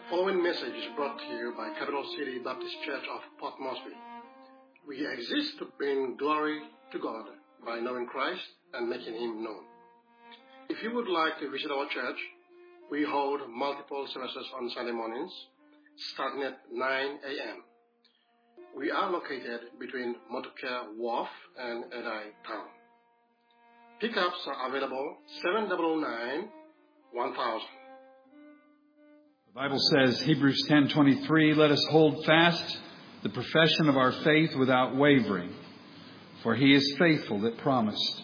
following message is brought to you by Capital City Baptist Church of Port Moresby. We exist to bring glory to God by knowing Christ and making Him known. If you would like to visit our church, we hold multiple services on Sunday mornings, starting at 9 a.m. We are located between Montclair Wharf and Edai Town. Pickups are available 799-1000. The Bible says, Hebrews 10:23, let us hold fast the profession of our faith without wavering, for He is faithful that promised.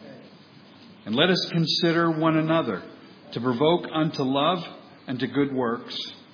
And let us consider one another to provoke unto love and to good works,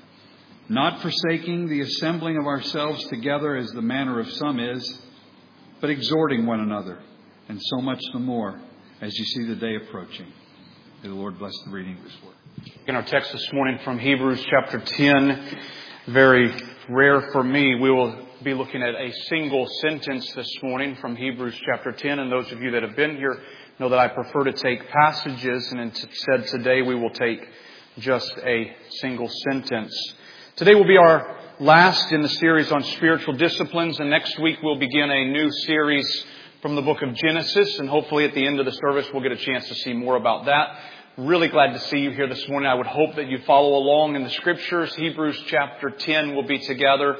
not forsaking the assembling of ourselves together as the manner of some is, but exhorting one another, and so much the more as you see the day approaching. May the Lord bless the reading of His Word. In our text this morning from Hebrews chapter 10, very rare for me, we will be looking at a single sentence this morning from Hebrews chapter 10. And those of you that have been here know that I prefer to take passages, and instead today we will take just a single sentence. Today will be our last in the series on spiritual disciplines, and next week we'll begin a new series from the book of Genesis, and hopefully at the end of the service we'll get a chance to see more about that. Really glad to see you here this morning. I would hope that you follow along in the Scriptures. Hebrews chapter 10 will be together.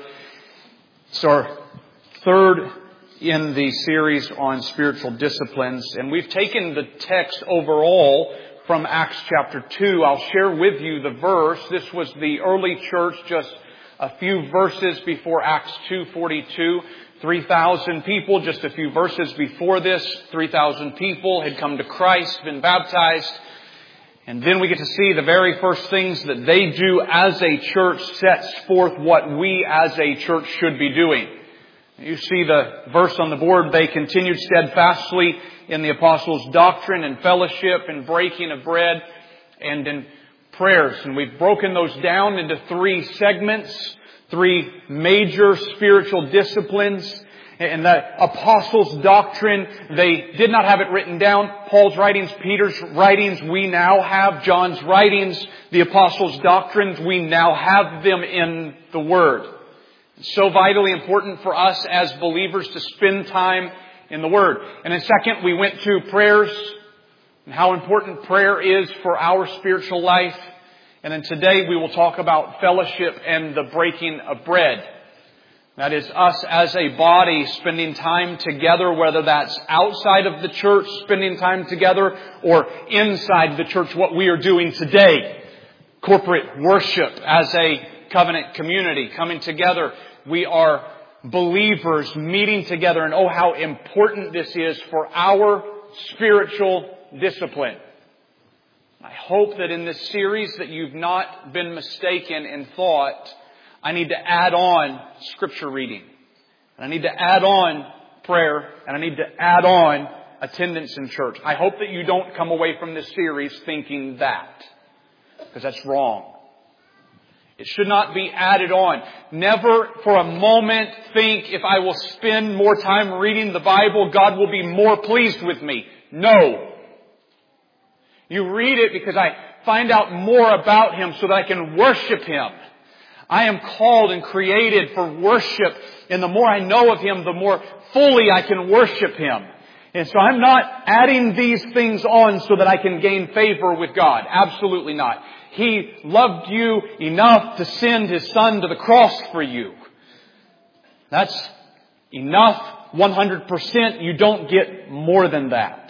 It's our third in the series on spiritual disciplines, and we've taken the text overall from Acts chapter 2. I'll share with you the verse. This was the early church just a few verses before Acts 2:42. 3,000 people, just a few verses before this, 3,000 people had come to Christ, been baptized. And then we get to see the very first things that they do as a church sets forth what we as a church should be doing. You see the verse on the board. They continued steadfastly in the apostles' doctrine and fellowship and breaking of bread and in prayers. And we've broken those down into three segments, three major spiritual disciplines. And the apostles' doctrine, they did not have it written down. Paul's writings, Peter's writings, we now have. John's writings, the apostles' doctrines, we now have them in the Word. It's so vitally important for us as believers to spend time in the Word. And then second, we went to prayers and how important prayer is for our spiritual life. And then today we will talk about fellowship and the breaking of bread. That is us as a body spending time together, whether that's outside of the church, spending time together, or inside the church, what we are doing today. Corporate worship as a covenant community, coming together. We are believers meeting together, and oh, how important this is for our spiritual discipline. I hope that in this series that you've not been mistaken in thought, I need to add on Scripture reading. And I need to add on prayer. And I need to add on attendance in church. I hope that you don't come away from this series thinking that. Because that's wrong. It should not be added on. Never for a moment think if I will spend more time reading the Bible, God will be more pleased with me. No. You read it because I find out more about Him so that I can worship Him. I am called and created for worship. And the more I know of Him, the more fully I can worship Him. And so I'm not adding these things on so that I can gain favor with God. Absolutely not. He loved you enough to send His Son to the cross for you. That's enough. 100%. You don't get more than that.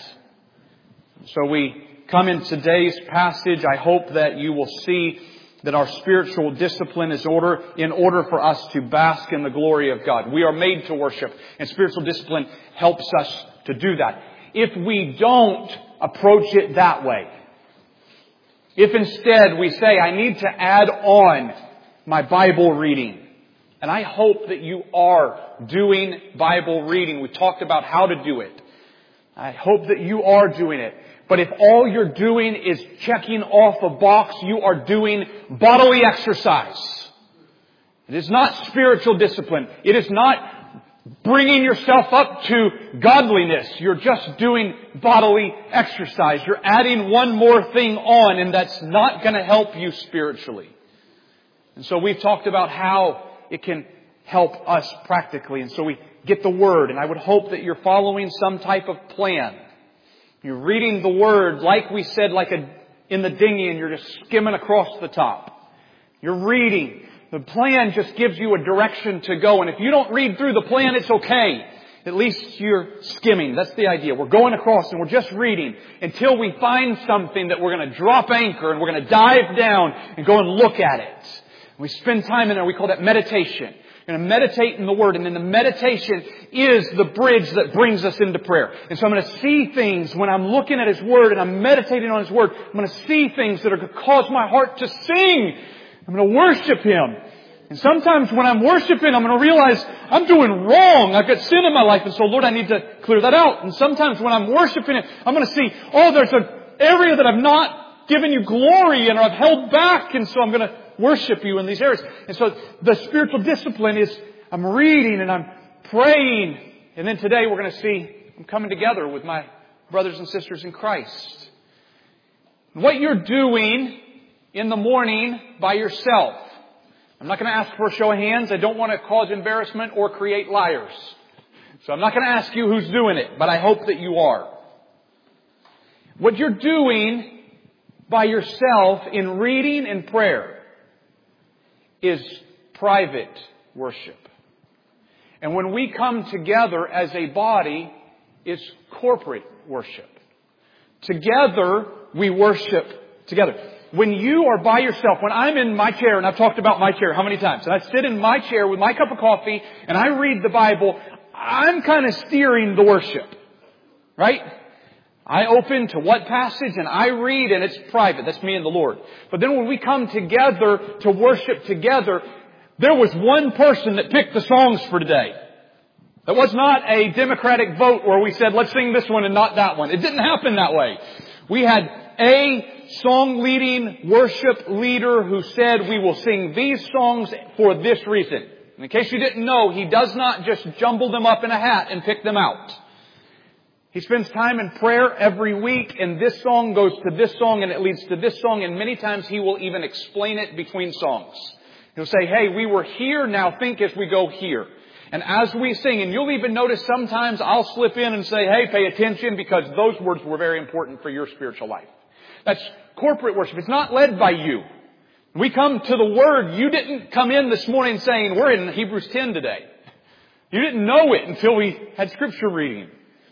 So we come in today's passage. I hope that you will see that our spiritual discipline is in order for us to bask in the glory of God. We are made to worship, and spiritual discipline helps us to do that. If we don't approach it that way, if instead we say, I need to add on my Bible reading, and I hope that you are doing Bible reading. We talked about how to do it. I hope that you are doing it. But if all you're doing is checking off a box, you are doing bodily exercise. It is not spiritual discipline. It is not bringing yourself up to godliness. You're just doing bodily exercise. You're adding one more thing on, and that's not going to help you spiritually. And so we've talked about how it can help us practically. And so we get the Word, and I would hope that you're following some type of plan. You're reading the Word, like we said, in the dinghy, and you're just skimming across the top. You're reading. The plan just gives you a direction to go. And if you don't read through the plan, it's okay. At least you're skimming. That's the idea. We're going across and we're just reading until we find something that we're going to drop anchor and we're going to dive down and go and look at it. We spend time in there. We call that meditation. We're going to meditate in the Word. And then the meditation is the bridge that brings us into prayer. And so I'm going to see things when I'm looking at His Word and I'm meditating on His Word. I'm going to see things that are going to cause my heart to sing. I'm going to worship Him. And sometimes when I'm worshiping, I'm going to realize I'm doing wrong. I've got sin in my life. And so, Lord, I need to clear that out. And sometimes when I'm worshiping Him, I'm going to see, there's an area that I've not given You glory in, or I've held back. And so I'm going to worship You in these areas. And so the spiritual discipline is I'm reading and I'm praying. And then today we're going to see I'm coming together with my brothers and sisters in Christ. What you're doing in the morning by yourself. I'm not going to ask for a show of hands. I don't want to cause embarrassment or create liars. So I'm not going to ask you who's doing it, but I hope that you are. What you're doing by yourself in reading and prayer is private worship. And when we come together as a body, it's corporate worship. Together, we worship together. When you are by yourself, when I'm in my chair, and I've talked about my chair how many times, and I sit in my chair with my cup of coffee and I read the Bible, I'm kind of steering the worship. Right? I open to what passage and I read, and it's private. That's me and the Lord. But then when we come together to worship together, there was one person that picked the songs for today. That was not a democratic vote where we said, let's sing this one and not that one. It didn't happen that way. We had a song leading worship leader who said we will sing these songs for this reason. In case you didn't know, he does not just jumble them up in a hat and pick them out. He spends time in prayer every week, and this song goes to this song and it leads to this song, and many times he will even explain it between songs. He'll say, hey, we were here, now think as we go here. And as we sing, and you'll even notice sometimes I'll slip in and say, hey, pay attention, because those words were very important for your spiritual life. That's corporate worship. It's not led by you. We come to the Word. You didn't come in this morning saying, we're in Hebrews 10 today. You didn't know it until we had Scripture reading.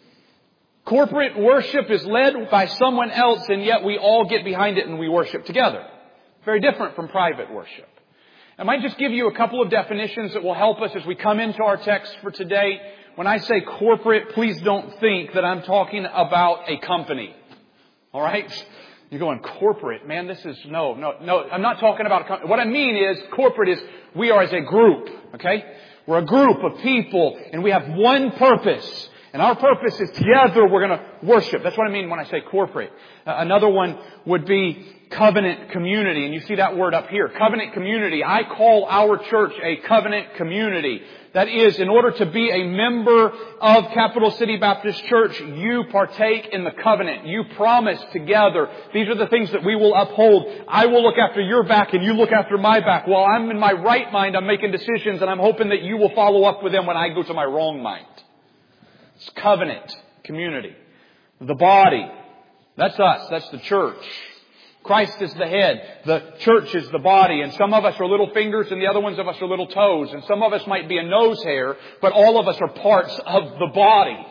Corporate worship is led by someone else, and yet we all get behind it and we worship together. Very different from private worship. I might just give you a couple of definitions that will help us as we come into our text for today. When I say corporate, please don't think that I'm talking about a company. All right? You're going, corporate, man, this is, no, I'm not talking about a company. What I mean is, corporate is, we are as a group, okay? We're a group of people, and we have one purpose. And our purpose is together we're going to worship. That's what I mean when I say corporate. Another one would be covenant community. And you see that word up here. Covenant community. I call our church a covenant community. That is, in order to be a member of Capital City Baptist Church, you partake in the covenant. You promise together. These are the things that we will uphold. I will look after your back and you look after my back. While I'm in my right mind, I'm making decisions, and I'm hoping that you will follow up with them when I go to my wrong mind. It's covenant community. The body. That's us. That's the church. Christ is the head. The church is the body. And some of us are little fingers and the other ones of us are little toes. And some of us might be a nose hair, but all of us are parts of the body.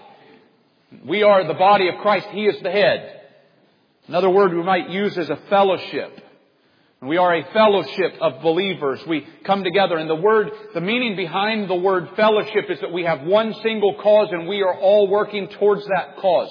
We are the body of Christ. He is the head. Another word we might use is a fellowship. We are a fellowship of believers. We come together, and the meaning behind the word fellowship is that we have one single cause and we are all working towards that cause.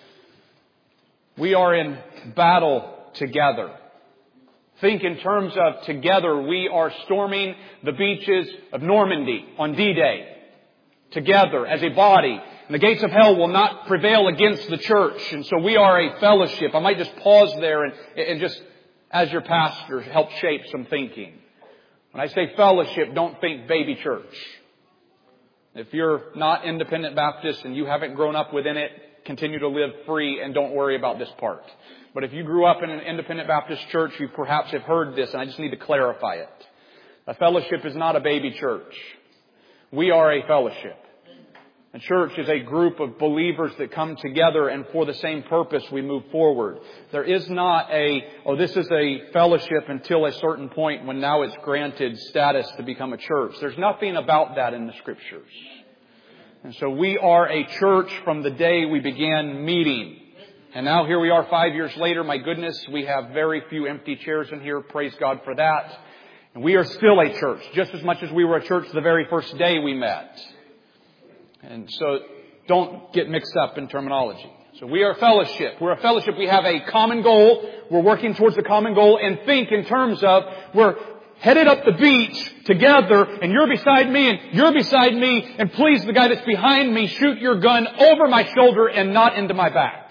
We are in battle together. Think in terms of together. We are storming the beaches of Normandy on D-Day. Together as a body. And the gates of hell will not prevail against the church. And so we are a fellowship. I might just pause there and just, as your pastor, help shape some thinking. When I say fellowship, don't think baby church. If you're not independent Baptist and you haven't grown up within it, continue to live free and don't worry about this part. But if you grew up in an independent Baptist church, you perhaps have heard this, and I just need to clarify it. A fellowship is not a baby church. We are a fellowship. A church is a group of believers that come together, and for the same purpose we move forward. There is not this is a fellowship until a certain point when now it's granted status to become a church. There's nothing about that in the Scriptures. And so we are a church from the day we began meeting. And now here we are 5 years later. My goodness, we have very few empty chairs in here. Praise God for that. And we are still a church, just as much as we were a church the very first day we met. And so don't get mixed up in terminology. So we are a fellowship. We're a fellowship. We have a common goal. We're working towards the common goal, and think in terms of we're headed up the beach together, and you're beside me and you're beside me, and please, the guy that's behind me, shoot your gun over my shoulder and not into my back.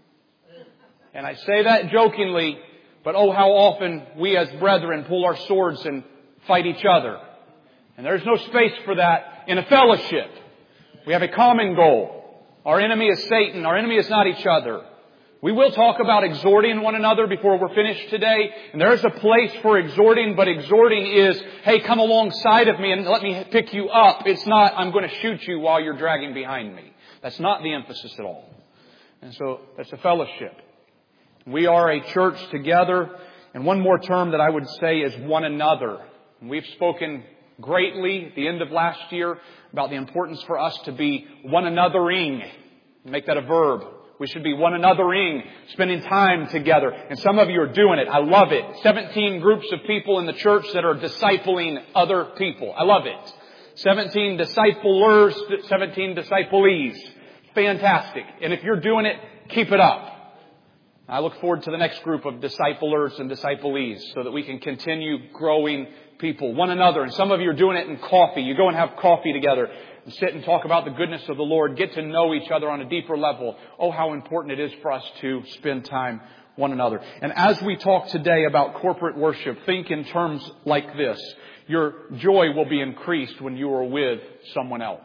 And I say that jokingly, but oh, how often we as brethren pull our swords and fight each other. And there's no space for that in a fellowship. We have a common goal. Our enemy is Satan. Our enemy is not each other. We will talk about exhorting one another before we're finished today. And there's a place for exhorting, but exhorting is, hey, come alongside of me and let me pick you up. It's not, I'm going to shoot you while you're dragging behind me. That's not the emphasis at all. And so that's a fellowship. We are a church together. And one more term that I would say is one another. And we've spoken greatly at the end of last year about the importance for us to be one anothering. Make that a verb. We should be one anothering, spending time together. And some of you are doing it. I love it. 17 groups of people in the church that are discipling other people. I love it. 17 disciplers, 17 disciplees. Fantastic. And if you're doing it, keep it up. I look forward to the next group of disciplers and disciplees so that we can continue growing people, one another. And some of you are doing it in coffee. You go and have coffee together and sit and talk about the goodness of the Lord. Get to know each other on a deeper level. Oh, how important it is for us to spend time one another. And as we talk today about corporate worship, think in terms like this. Your joy will be increased when you are with someone else.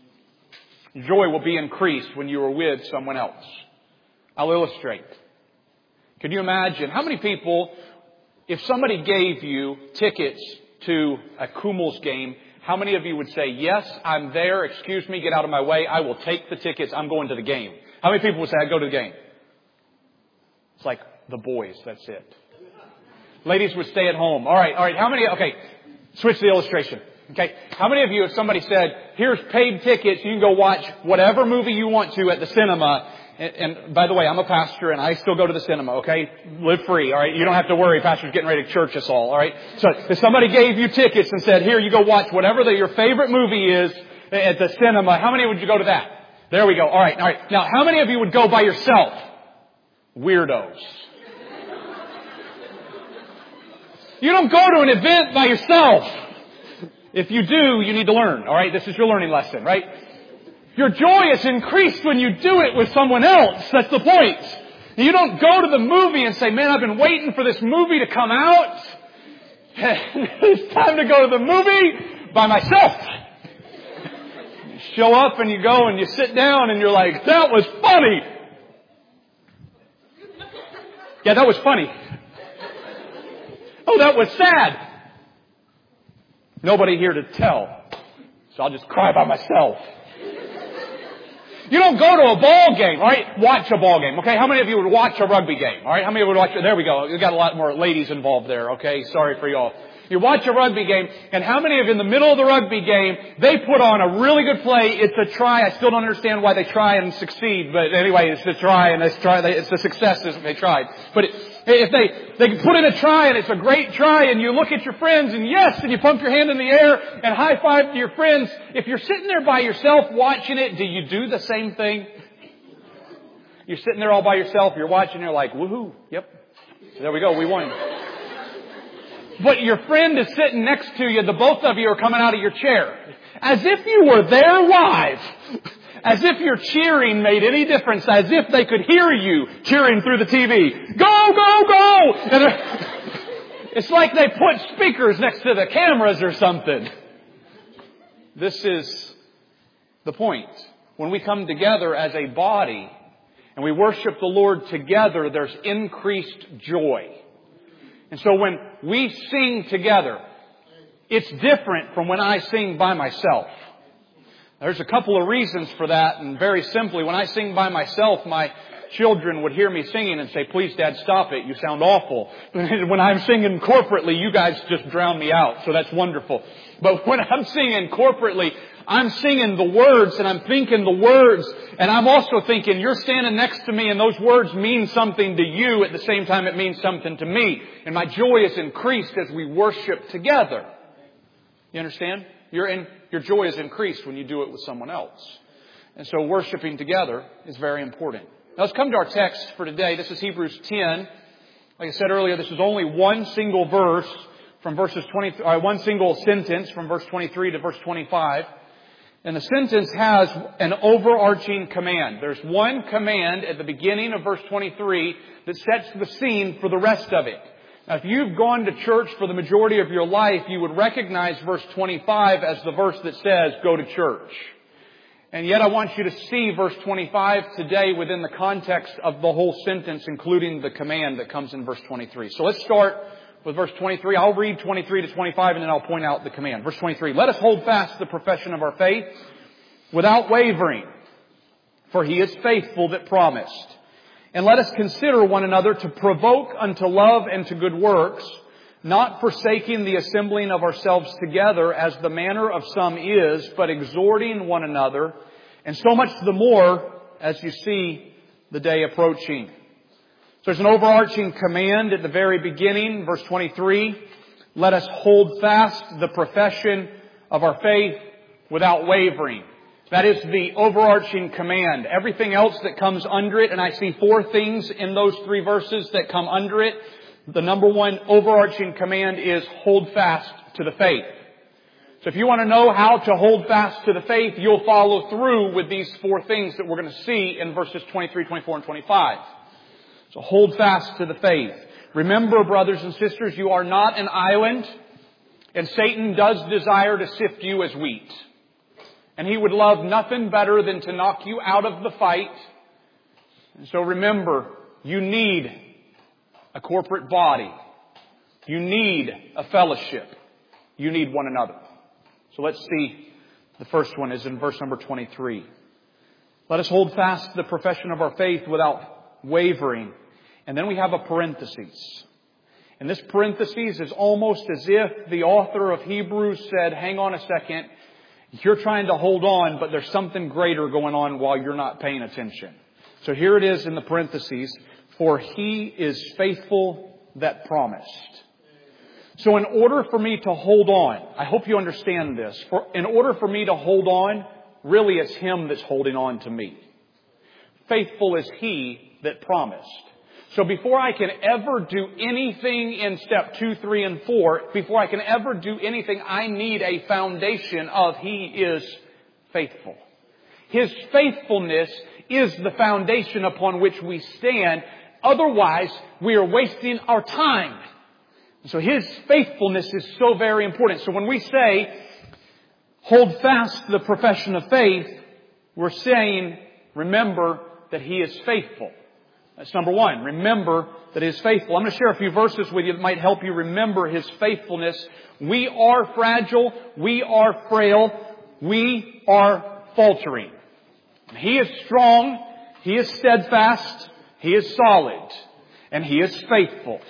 Joy will be increased when you are with someone else. I'll illustrate. Can you imagine how many people, if somebody gave you tickets to a Kumals game, how many of you would say, yes, I'm there, excuse me, get out of my way, I will take the tickets, I'm going to the game? How many people would say, I'd go to the game? It's like the boys, that's it. Ladies would stay at home. All right, how many, okay, switch the illustration. Okay, how many of you, if somebody said, here's paid tickets, you can go watch whatever movie you want to at the cinema. And by the way, I'm a pastor and I still go to the cinema, okay? Live free, all right? You don't have to worry. Pastor's getting ready to church us all, all right? So if somebody gave you tickets and said, here, you go watch whatever your favorite movie is at the cinema, how many would you go to that? There we go. All right. Now, how many of you would go by yourself? Weirdos. You don't go to an event by yourself. If you do, you need to learn, all right? This is your learning lesson, right? Your joy is increased when you do it with someone else. That's the point. You don't go to the movie and say, man, I've been waiting for this movie to come out. It's time to go to the movie by myself. You show up and you go and you sit down and you're like, that was funny. Yeah, that was funny. Oh, that was sad. Nobody here to tell. So I'll just cry by myself. You don't go to a ball game, all right? Watch a ball game, okay? How many of you would watch a rugby game, all right? How many would watch it? There we go. We've got a lot more ladies involved there, okay? Sorry for y'all. You watch a rugby game, and how many of you in the middle of the rugby game, they put on a really good play. It's a try. I still don't understand why they try and succeed, but anyway, it's a try, and it's the success that they tried. But if they put in a try, and it's a great try, and you look at your friends, and yes, and you pump your hand in the air, and high five to your friends. If you're sitting there by yourself watching it, do you do the same thing? You're sitting there all by yourself, you're watching, you're like, woohoo, yep. There we go, we won. But your friend is sitting next to you, the both of you are coming out of your chair. As if you were there live. As if your cheering made any difference. As if they could hear you cheering through the TV. Go, go, go! And it's like they put speakers next to the cameras or something. This is the point. When we come together as a body and we worship the Lord together, there's increased joy. And so when we sing together, It's different from when I sing by myself. There's a couple of reasons for that, and very simply, when I sing by myself, my children would hear me singing and say, "Please, Dad, stop it. You sound awful." When I'm singing corporately, you guys just drown me out, so that's wonderful. But when I'm singing corporately, I'm singing the words and I'm thinking the words, and I'm also thinking, you're standing next to me and those words mean something to you at the same time it means something to me. And my joy is increased as we worship together. You understand? Your joy is increased when you do it with someone else. And so worshiping together is very important. Now let's come to our text for today. This is Hebrews 10. Like I said earlier, this is only one single verse from one single sentence from verse 23 to verse 25. And the sentence has an overarching command. There's one command at the beginning of verse 23 that sets the scene for the rest of it. Now, if you've gone to church for the majority of your life, you would recognize verse 25 as the verse that says, "Go to church." And yet I want you to see verse 25 today within the context of the whole sentence, including the command that comes in verse 23. So let's start with verse 23. I'll read 23 to 25 and then I'll point out the command. Verse 23, "Let us hold fast the profession of our faith without wavering, for He is faithful that promised. And let us consider one another to provoke unto love and to good works, not forsaking the assembling of ourselves together as the manner of some is, but exhorting one another, and so much the more as you see the day approaching." So there's an overarching command at the very beginning, verse 23. Let us hold fast the profession of our faith without wavering. That is the overarching command. Everything else that comes under it, and I see four things in those three verses that come under it. The number one overarching command is hold fast to the faith. So if you want to know how to hold fast to the faith, you'll follow through with these four things that we're going to see in verses 23, 24, and 25. So hold fast to the faith. Remember, brothers and sisters, you are not an island, and Satan does desire to sift you as wheat. And he would love nothing better than to knock you out of the fight. And so remember, you need a corporate body. You need a fellowship. You need one another. So let's see. The first one is in verse number 23. Let us hold fast the profession of our faith without wavering. And then we have a parenthesis. And this parenthesis is almost as if the author of Hebrews said, hang on a second. You're trying to hold on, but there's something greater going on while you're not paying attention. So here it is in the parentheses. For He is faithful that promised. So in order for me to hold on, I hope you understand this. In order for me to hold on, really it's Him that's holding on to me. Faithful is He that promised. So before I can ever do anything in step 2, 3, and 4, before I can ever do anything, I need a foundation of He is faithful. His faithfulness is the foundation upon which we stand. Otherwise, we are wasting our time. So His faithfulness is so very important. So when we say, hold fast the profession of faith, we're saying, remember that He is faithful. That's number one. Remember that He is faithful. I'm going to share a few verses with you that might help you remember His faithfulness. We are fragile. We are frail. We are faltering. He is strong. He is steadfast. He is solid. And He is faithful.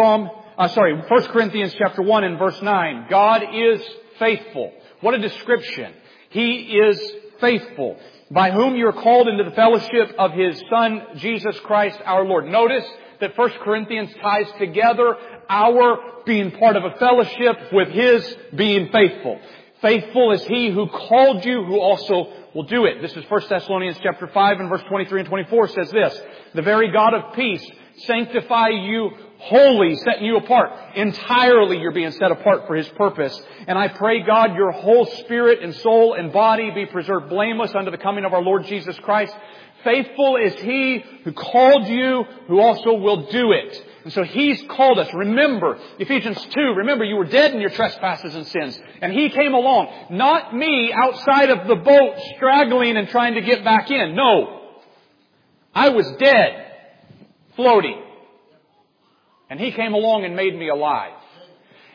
1 Corinthians chapter 1 and verse 9. God is faithful. What a description. He is faithful, by whom you are called into the fellowship of His Son, Jesus Christ our Lord. Notice that 1 Corinthians ties together our being part of a fellowship with His being faithful. Faithful is He who called you, who also will do it. This is 1 Thessalonians chapter 5 and verse 23 and 24 says this. The very God of peace sanctify you wholly, setting you apart. Entirely you're being set apart for His purpose. And I pray, God, your whole spirit and soul and body be preserved blameless unto the coming of our Lord Jesus Christ. Faithful is He who called you, who also will do it. And so He's called us. Remember, Ephesians 2, remember you were dead in your trespasses and sins. And He came along. Not me outside of the boat straggling and trying to get back in. No. I was dead, floating. And He came along and made me alive.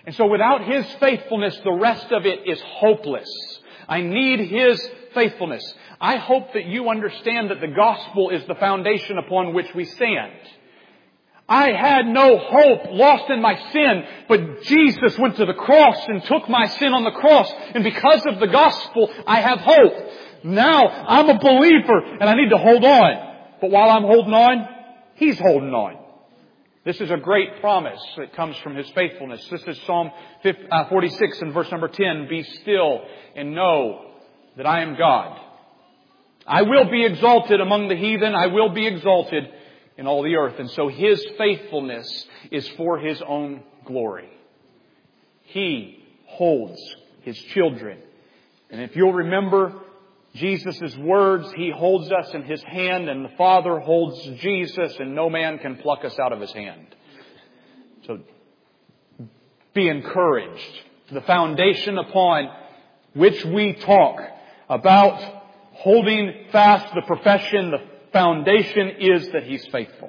And so without His faithfulness, the rest of it is hopeless. I need His faithfulness. I hope that you understand that the gospel is the foundation upon which we stand. I had no hope, lost in my sin, but Jesus went to the cross and took my sin on the cross. And because of the gospel, I have hope. Now, I'm a believer and I need to hold on. But while I'm holding on, He's holding on. This is a great promise that comes from His faithfulness. This is Psalm 46 and verse number 10. Be still and know that I am God. I will be exalted among the heathen. I will be exalted in all the earth. And so His faithfulness is for His own glory. He holds His children. And if you'll remember Jesus' words, He holds us in His hand and the Father holds Jesus and no man can pluck us out of His hand. So be encouraged. The foundation upon which we talk about holding fast the profession, the foundation is that He's faithful.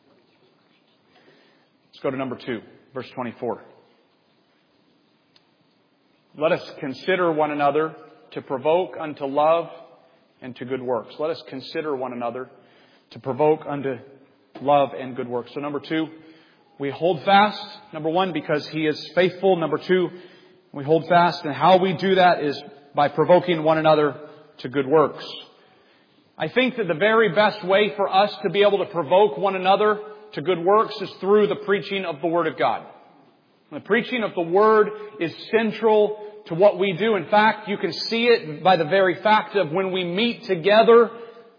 Let's go to number 2, verse 24. Let us consider one another to provoke unto love and to good works. Let us consider one another to provoke unto love and good works. So number 2, we hold fast. Number 1, because He is faithful. Number 2, we hold fast. And how we do that is by provoking one another to good works. I think that the very best way for us to be able to provoke one another to good works is through the preaching of the Word of God. The preaching of the Word is central to what we do. In fact, you can see it by the very fact of when we meet together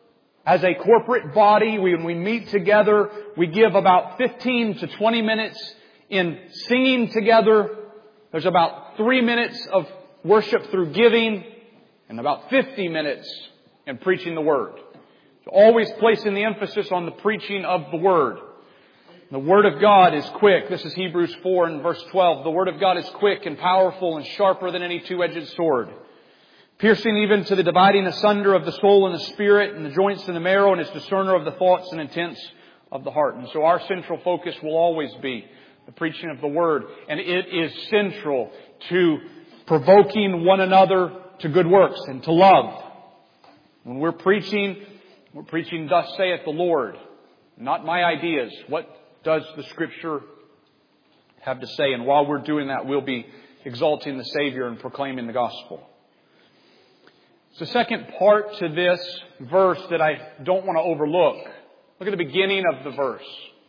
as a corporate body, when we meet together, we give about 15 to 20 minutes in singing together. There's about 3 minutes of worship through giving and about 50 minutes in preaching the Word. So always placing the emphasis on the preaching of the Word. The Word of God is quick. This is Hebrews 4 and verse 12. The Word of God is quick and powerful and sharper than any two-edged sword, piercing even to the dividing asunder of the soul and the spirit and the joints and the marrow, and is discerner of the thoughts and intents of the heart. And so our central focus will always be the preaching of the Word. And it is central to provoking one another to good works and to love. When we're preaching thus saith the Lord, not my ideas. What does the Scripture have to say? And while we're doing that, we'll be exalting the Savior and proclaiming the gospel. It's the second part to this verse that I don't want to overlook. Look at the beginning of the verse.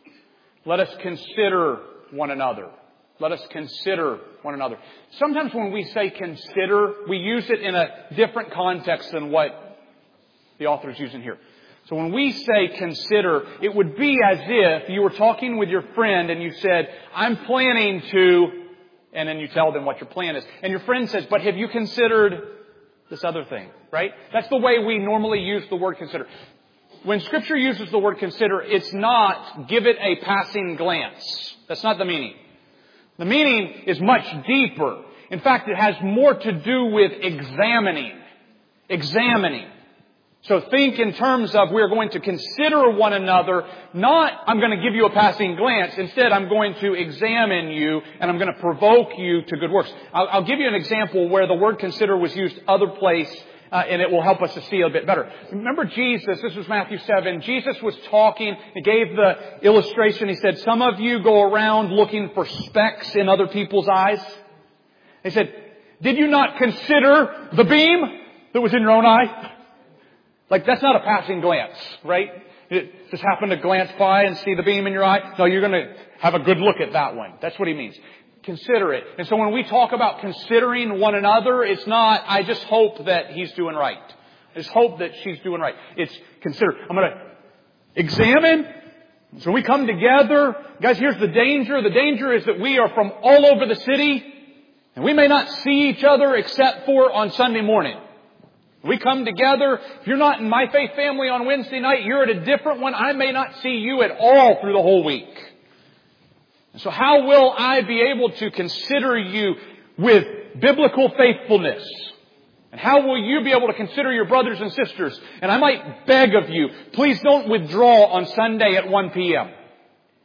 Let us consider one another. Let us consider one another. Sometimes when we say consider, we use it in a different context than what the author is using here. So when we say consider, it would be as if you were talking with your friend and you said, I'm planning to, and then you tell them what your plan is. And your friend says, but have you considered this other thing, right? That's the way we normally use the word consider. When Scripture uses the word consider, it's not give it a passing glance. That's not the meaning. The meaning is much deeper. In fact, it has more to do with examining. Examining. So think in terms of we're going to consider one another, not I'm going to give you a passing glance. Instead, I'm going to examine you and I'm going to provoke you to good works. I'll give you an example where the word consider was used other place, and it will help us to see a bit better. Remember Jesus, this was Matthew 7. Jesus was talking. He gave the illustration. He said, some of you go around looking for specks in other people's eyes. He said, did you not consider the beam that was in your own eye? Like, that's not a passing glance, right? It just happened to glance by and see the beam in your eye. No, you're going to have a good look at that one. That's what he means. Consider it. And so when we talk about considering one another, it's not, I just hope that he's doing right. I just hope that she's doing right. It's consider. I'm going to examine. So when we come together, guys, here's the danger. The danger is that we are from all over the city, and we may not see each other except for on Sunday morning. We come together. If you're not in My Faith Family on Wednesday night, you're at a different one. I may not see you at all through the whole week. So how will I be able to consider you with biblical faithfulness? And how will you be able to consider your brothers and sisters? And I might beg of you, please don't withdraw on Sunday at 1 p.m.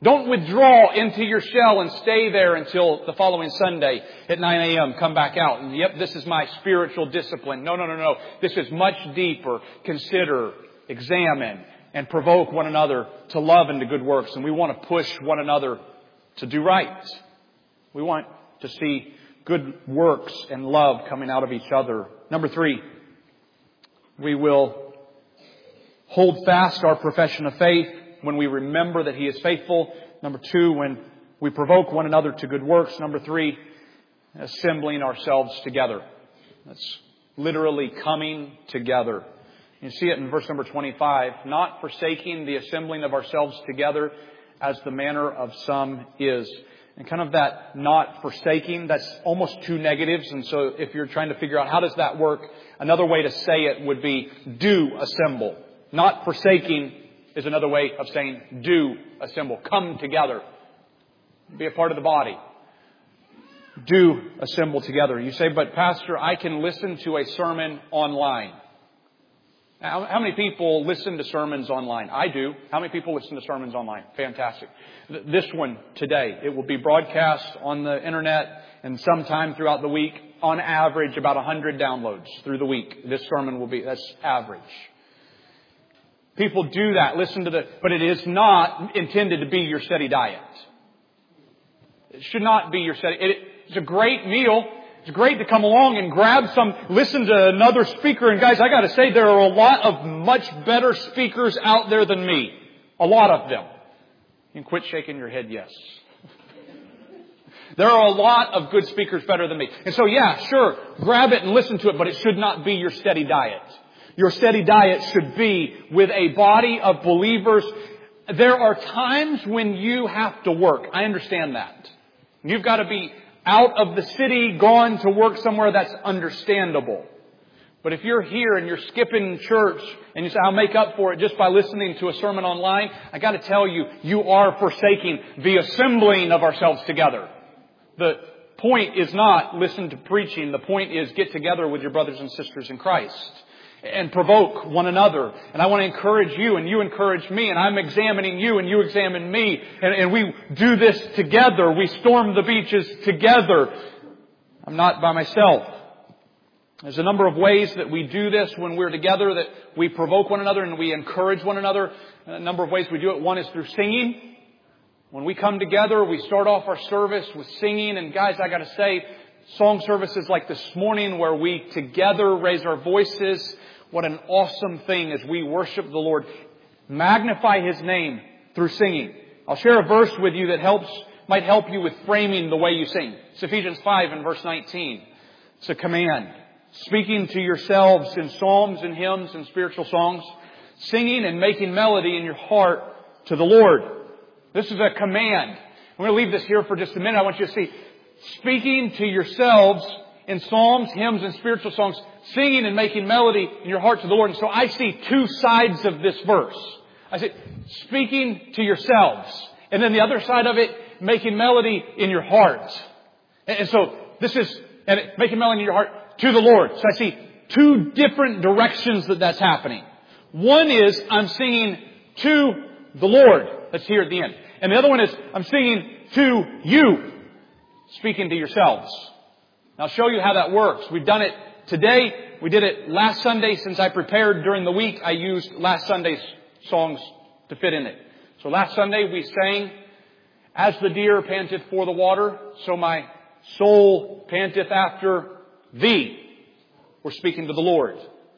Don't withdraw into your shell and stay there until the following Sunday at 9 a.m. Come back out. And yep, this is my spiritual discipline. No. This is much deeper. Consider, examine, and provoke one another to love and to good works. And we want to push one another to do right. We want to see good works and love coming out of each other. Number 3, we will hold fast our profession of faith when we remember that He is faithful. Number 2, when we provoke one another to good works. Number 3, assembling ourselves together. That's literally coming together. You see it in verse number 25. Not forsaking the assembling of ourselves together as the manner of some is. And kind of that not forsaking, that's almost 2 negatives. And so if you're trying to figure out how does that work, another way to say it would be do assemble. Not forsaking is another way of saying do assemble. Come together. Be a part of the body. Do assemble together. You say, but Pastor, I can listen to a sermon online. How many people listen to sermons online? I do. How many people listen to sermons online? Fantastic. This one today, it will be broadcast on the internet and sometime throughout the week. On average, about 100 downloads through the week. This sermon will be, that's average. People do that, but it is not intended to be your steady diet. It should not be your steady. It's a great meal. It's great to come along and grab some, listen to another speaker. And guys, I got to say, there are a lot of much better speakers out there than me. A lot of them. You can quit shaking your head, yes. There are a lot of good speakers better than me. And so, yeah, sure, grab it and listen to it, but it should not be your steady diet. Your steady diet should be with a body of believers. There are times when you have to work. I understand that. You've got to be out of the city, gone to work somewhere. That's understandable. But if you're here and you're skipping church and you say, I'll make up for it just by listening to a sermon online, I got to tell you, you are forsaking the assembling of ourselves together. The point is not listen to preaching. The point is get together with your brothers and sisters in Christ and provoke one another. And I want to encourage you and you encourage me, and I'm examining you and you examine me, and we do this together. We storm the beaches together. I'm not by myself. There's a number of ways that we do this when we're together, that we provoke one another and we encourage one another. A number of ways we do it. One is through singing. When we come together, we start off our service with singing. And guys, I got to say, song services like this morning where we together raise our voices, what an awesome thing as we worship the Lord. Magnify His name through singing. I'll share a verse with you that might help you with framing the way you sing. It's Ephesians 5 and verse 19. It's a command. Speaking to yourselves in psalms and hymns and spiritual songs, singing and making melody in your heart to the Lord. This is a command. I'm going to leave this here for just a minute. I want you to see, speaking to yourselves in psalms, hymns, and spiritual songs, singing and making melody in your heart to the Lord. And so I see 2 sides of this verse. I say, speaking to yourselves. And then the other side of it, making melody in your heart. And so this is, and making melody in your heart to the Lord. So I see 2 different directions that's happening. One is I'm singing to the Lord. That's here at the end. And the other one is I'm singing to you. Speaking to yourselves. I'll show you how that works. We've done it today. We did it last Sunday. Since I prepared during the week, I used last Sunday's songs to fit in it. So last Sunday we sang, as the deer panteth for the water, so my soul panteth after thee. We're speaking to the Lord.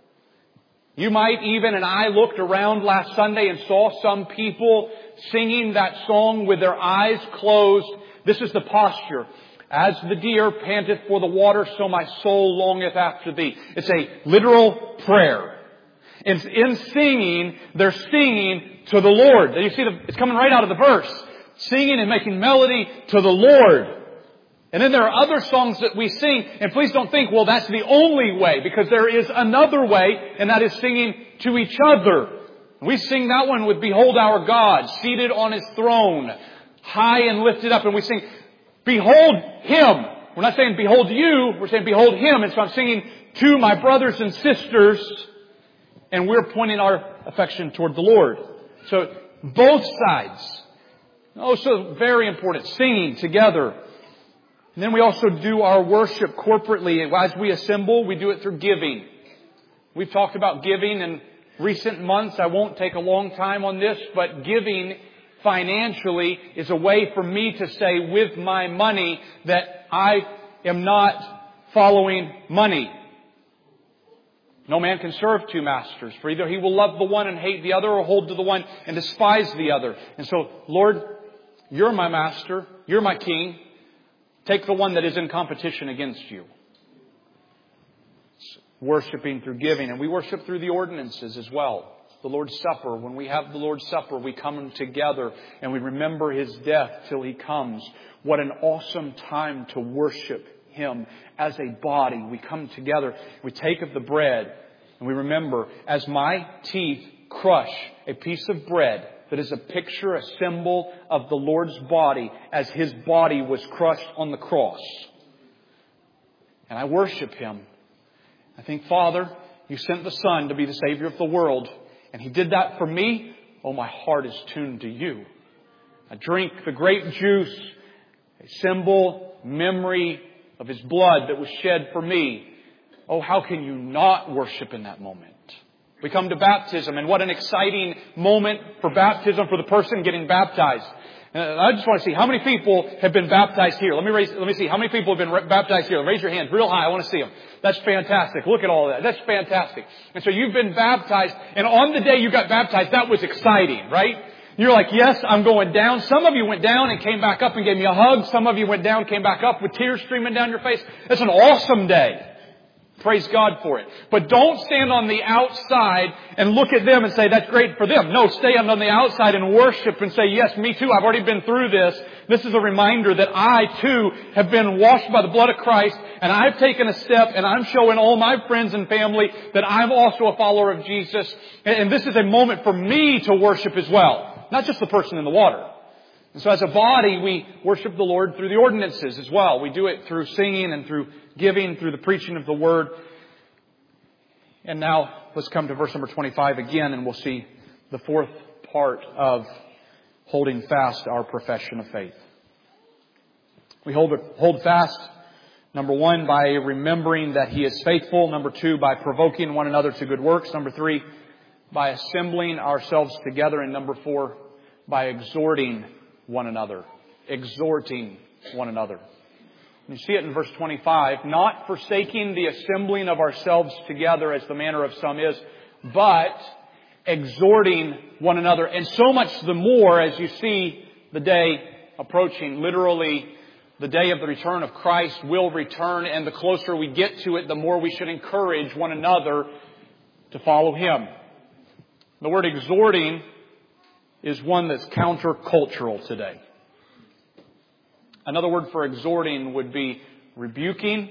You might even, and I looked around last Sunday and saw some people singing that song with their eyes closed. This is the posture. As the deer panteth for the water, so my soul longeth after thee. It's a literal prayer. And in singing, they're singing to the Lord. You see, it's coming right out of the verse. Singing and making melody to the Lord. And then there are other songs that we sing, and please don't think, well, that's the only way, because there is another way, and that is singing to each other. We sing that one with Behold Our God, seated on His throne, high and lifted up, and we sing, Behold Him. We're not saying behold you, we're saying behold Him. And so I'm singing to my brothers and sisters, and we're pointing our affection toward the Lord. So both sides. Also very important, singing together. And then we also do our worship corporately. As we assemble, we do it through giving. We've talked about giving in recent months. I won't take a long time on this, but giving financially is a way for me to say with my money that I am not following money. No man can serve two masters, for either he will love the one and hate the other, or hold to the one and despise the other. And so, Lord, You're my master. You're my king. Take the one that is in competition against You. Worshipping through giving. And we worship through the ordinances as well. The Lord's Supper. When we have the Lord's Supper, we come together and we remember His death till He comes. What an awesome time to worship Him as a body. We come together, we take of the bread, and we remember, as my teeth crush a piece of bread that is a picture, a symbol of the Lord's body as His body was crushed on the cross. And I worship Him. I think, Father, You sent the Son to be the Savior of the world, and He did that for me. Oh, my heart is tuned to You. I drink the grape juice, a symbol, memory of His blood that was shed for me. Oh, how can you not worship in that moment? We come to baptism, and what an exciting moment for baptism for the person getting baptized. I just want to see how many people have been baptized here. Let me see how many people have been baptized here. Raise your hands real high. I want to see them. That's fantastic. Look at all that. That's fantastic. And so you've been baptized, and on the day you got baptized, that was exciting, right? You're like, yes, I'm going down. Some of you went down and came back up and gave me a hug. Some of you went down, came back up with tears streaming down your face. It's an awesome day. Praise God for it. But don't stand on the outside and look at them and say, that's great for them. No, stand on the outside and worship and say, yes, me too. I've already been through this. This is a reminder that I too have been washed by the blood of Christ, and I've taken a step, and I'm showing all my friends and family that I'm also a follower of Jesus. And this is a moment for me to worship as well. Not just the person in the water. And so as a body, we worship the Lord through the ordinances as well. We do it through singing and through giving, through the preaching of the Word. And now let's come to verse number 25 again, and we'll see the fourth part of holding fast our profession of faith. We hold fast, number one, by remembering that He is faithful. Number two, by provoking one another to good works. Number three, by assembling ourselves together. And number four, by exhorting one another. Exhorting one another. You see it in verse 25. Not forsaking the assembling of ourselves together as the manner of some is, but exhorting one another. And so much the more as you see the day approaching. Literally, the day of the return of Christ will return. And the closer we get to it, the more we should encourage one another to follow Him. The word exhorting is one that's countercultural today. Another word for exhorting would be rebuking.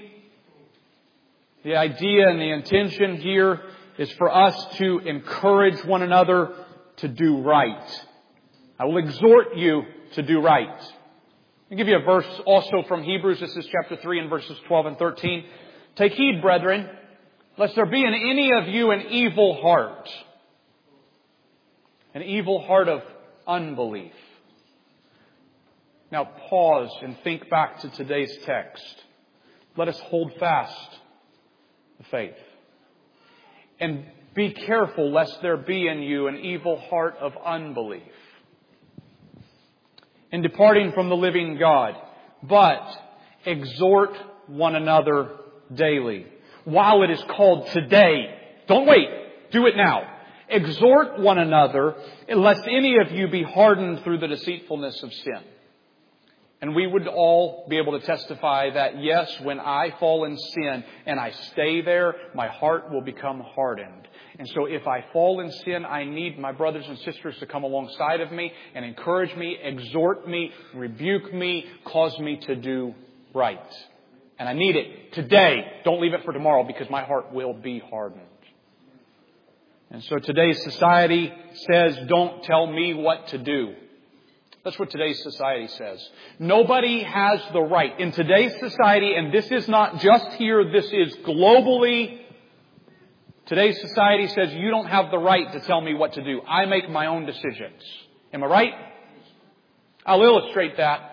The idea and the intention here is for us to encourage one another to do right. I will exhort you to do right. I'll give you a verse also from Hebrews. This is chapter 3 and verses 12 and 13. Take heed, brethren, lest there be in any of you an evil heart. An evil heart of unbelief. Now pause and think back to today's text. Let us hold fast the faith. And be careful lest there be in you an evil heart of unbelief. In departing from the living God. But exhort one another daily. While it is called today. Don't wait. Do it now. Exhort one another, lest any of you be hardened through the deceitfulness of sin. And we would all be able to testify that, yes, when I fall in sin and I stay there, my heart will become hardened. And so if I fall in sin, I need my brothers and sisters to come alongside of me and encourage me, exhort me, rebuke me, cause me to do right. And I need it today. Don't leave it for tomorrow, because my heart will be hardened. And so today's society says, don't tell me what to do. That's what today's society says. Nobody has the right. In today's society, and this is not just here, this is globally, today's society says you don't have the right to tell me what to do. I make my own decisions. Am I right? I'll illustrate that.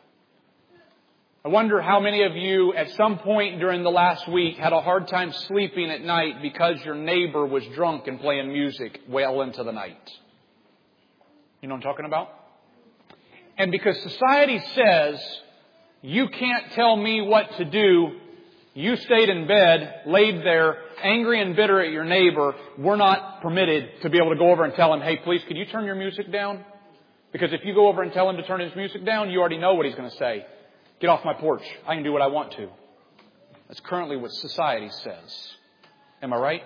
I wonder how many of you at some point during the last week had a hard time sleeping at night because your neighbor was drunk and playing music well into the night. You know what I'm talking about? And because society says, you can't tell me what to do, you stayed in bed, laid there, angry and bitter at your neighbor, we're not permitted to be able to go over and tell him, hey, please, could you turn your music down? Because if you go over and tell him to turn his music down, you already know what he's going to say. Get off my porch. I can do what I want to. That's currently what society says. Am I right?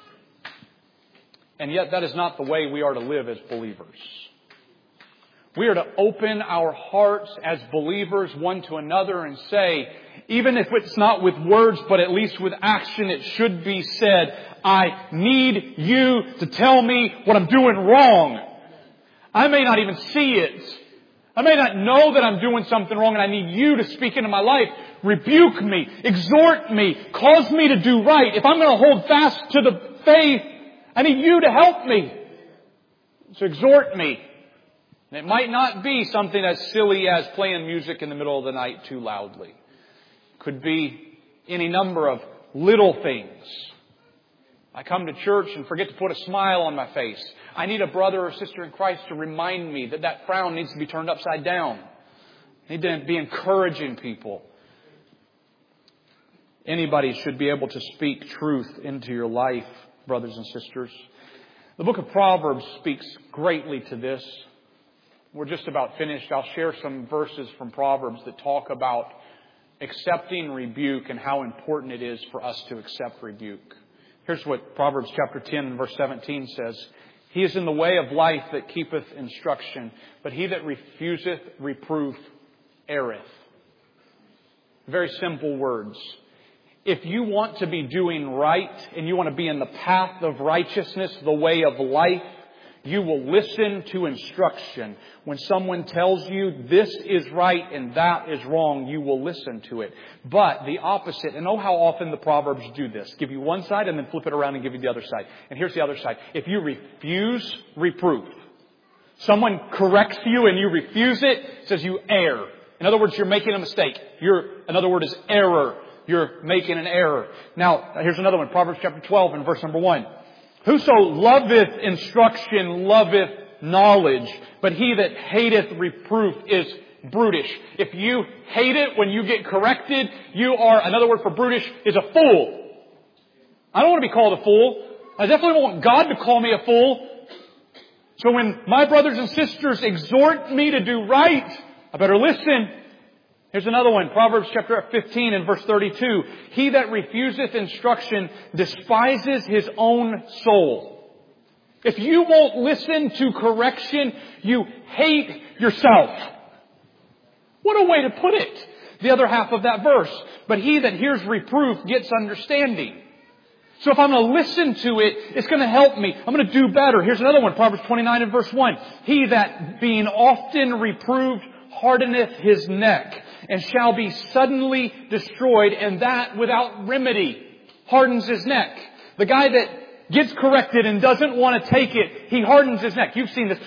And yet that is not the way we are to live as believers. We are to open our hearts as believers one to another and say, even if it's not with words, but at least with action, it should be said, I need you to tell me what I'm doing wrong. I may not even see it. I may not know that I'm doing something wrong, and I need you to speak into my life. Rebuke me, exhort me, cause me to do right. If I'm going to hold fast to the faith, I need you to help me. So exhort me. And it might not be something as silly as playing music in the middle of the night too loudly. It could be any number of little things. I come to church and forget to put a smile on my face. I need a brother or sister in Christ to remind me that that frown needs to be turned upside down. I need to be encouraging people. Anybody should be able to speak truth into your life, brothers and sisters. The book of Proverbs speaks greatly to this. We're just about finished. I'll share some verses from Proverbs that talk about accepting rebuke and how important it is for us to accept rebuke. Here's what Proverbs chapter 10 and verse 17 says. He is in the way of life that keepeth instruction, but he that refuseth reproof erreth. Very simple words. If you want to be doing right and you want to be in the path of righteousness, the way of life, you will listen to instruction. When someone tells you this is right and that is wrong, you will listen to it. But the opposite, and oh how often the Proverbs do this. Give you one side and then flip it around and give you the other side. And here's the other side. If you refuse reproof, someone corrects you and you refuse it, it says you err. In other words, you're making a mistake. Another word is error. You're making an error. Now, here's another one. Proverbs chapter 12 and verse number 1. Whoso loveth instruction loveth knowledge, but he that hateth reproof is brutish. If you hate it when you get corrected, you are, another word for brutish, is a fool. I don't want to be called a fool. I definitely don't want God to call me a fool. So when my brothers and sisters exhort me to do right, I better listen. Here's another one. Proverbs chapter 15 and verse 32. He that refuseth instruction despises his own soul. If you won't listen to correction, you hate yourself. What a way to put it. The other half of that verse. But he that hears reproof gets understanding. So if I'm going to listen to it, it's going to help me. I'm going to do better. Here's another one. Proverbs 29 and verse 1. He that being often reproved hardeneth his neck, and shall be suddenly destroyed, and that without remedy. Hardens his neck. The guy that gets corrected and doesn't want to take it, he hardens his neck. You've seen this.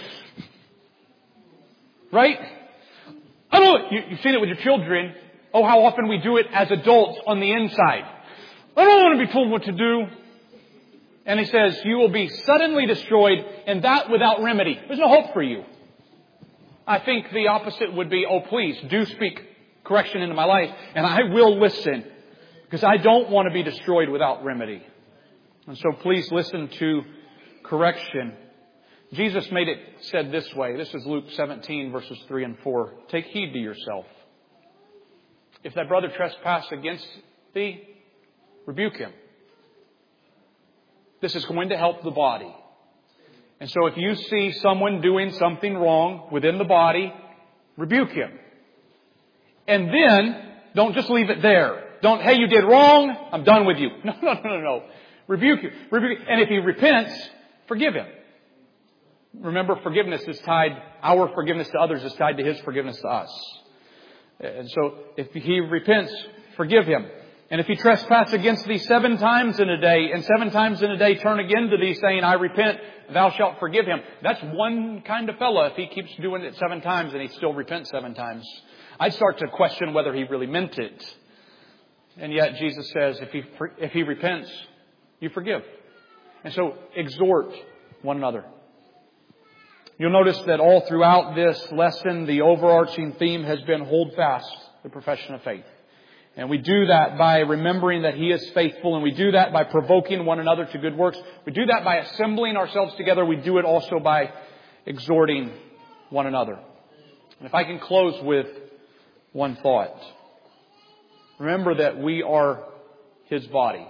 Right? I know you've seen it with your children. Oh, how often we do it as adults on the inside. I don't want to be told what to do. And he says, you will be suddenly destroyed, and that without remedy. There's no hope for you. I think the opposite would be, oh, please, do speak correction into my life, and I will listen, because I don't want to be destroyed without remedy. And so please listen to correction. Jesus said this way. This is Luke 17, verses 3 and 4. Take heed to yourself. If thy brother trespass against thee, rebuke him. This is going to help the body. And so if you see someone doing something wrong within the body, rebuke him. And then, don't just leave it there. Don't, hey, you did wrong, I'm done with you. No. Rebuke him. And if he repents, forgive him. Remember, our forgiveness to others is tied to his forgiveness to us. And so if he repents, forgive him. And if he trespass against thee 7 times in a day, and 7 times in a day turn again to thee, saying, I repent, thou shalt forgive him. That's one kind of fella if he keeps doing it 7 times and he still repents 7 times. I'd start to question whether he really meant it. And yet Jesus says, if he repents, you forgive. And so exhort one another. You'll notice that all throughout this lesson, the overarching theme has been hold fast the profession of faith. And we do that by remembering that He is faithful. And we do that by provoking one another to good works. We do that by assembling ourselves together. We do it also by exhorting one another. And if I can close with one thought. Remember that we are His body.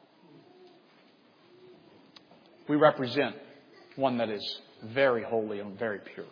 We represent one that is very holy and very pure.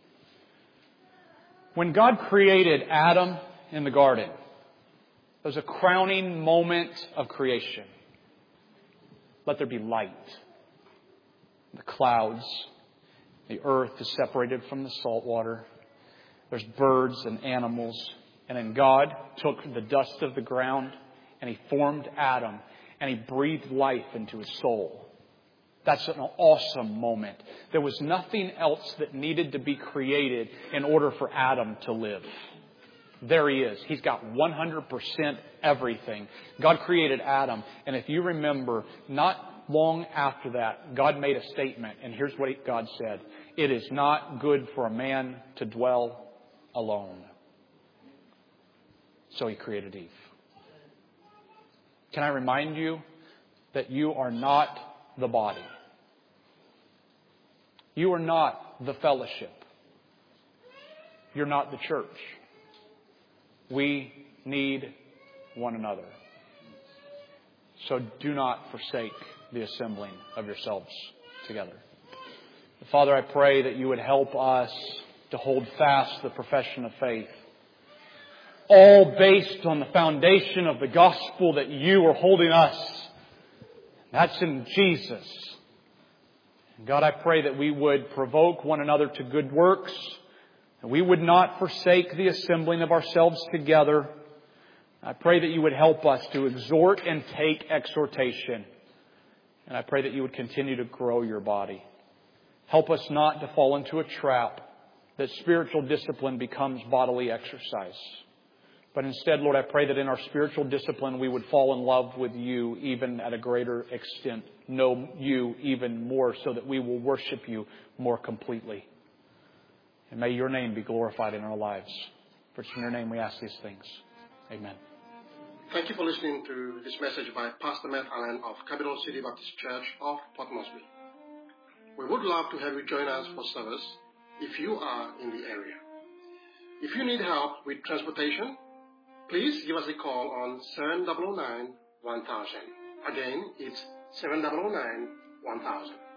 When God created Adam in the garden, it was a crowning moment of creation. Let there be light. The clouds. The earth is separated from the salt water. There's birds and animals. And then God took the dust of the ground and He formed Adam and He breathed life into his soul. That's an awesome moment. There was nothing else that needed to be created in order for Adam to live. There he is. He's got 100% everything. God created Adam. And if you remember, not long after that, God made a statement. And here's what God said. It is not good for a man to dwell alone. So He created Eve. Can I remind you that you are not the body? You are not the fellowship. You're not the church. We need one another. So do not forsake the assembling of yourselves together. Father, I pray that You would help us to hold fast the profession of faith. All based on the foundation of the gospel that You are holding us. That's in Jesus. God, I pray that we would provoke one another to good works. And we would not forsake the assembling of ourselves together. I pray that You would help us to exhort and take exhortation. And I pray that You would continue to grow Your body. Help us not to fall into a trap that spiritual discipline becomes bodily exercise. But instead, Lord, I pray that in our spiritual discipline we would fall in love with You even at a greater extent. Know You even more so that we will worship You more completely. And may Your name be glorified in our lives. For it's in Your name we ask these things. Amen. Thank you for listening to this message by Pastor Matt Allen of Capital City Baptist Church of Port Moresby. We would love to have you join us for service if you are in the area. If you need help with transportation, please give us a call on 7009-1000. Again, it's 7009-1000.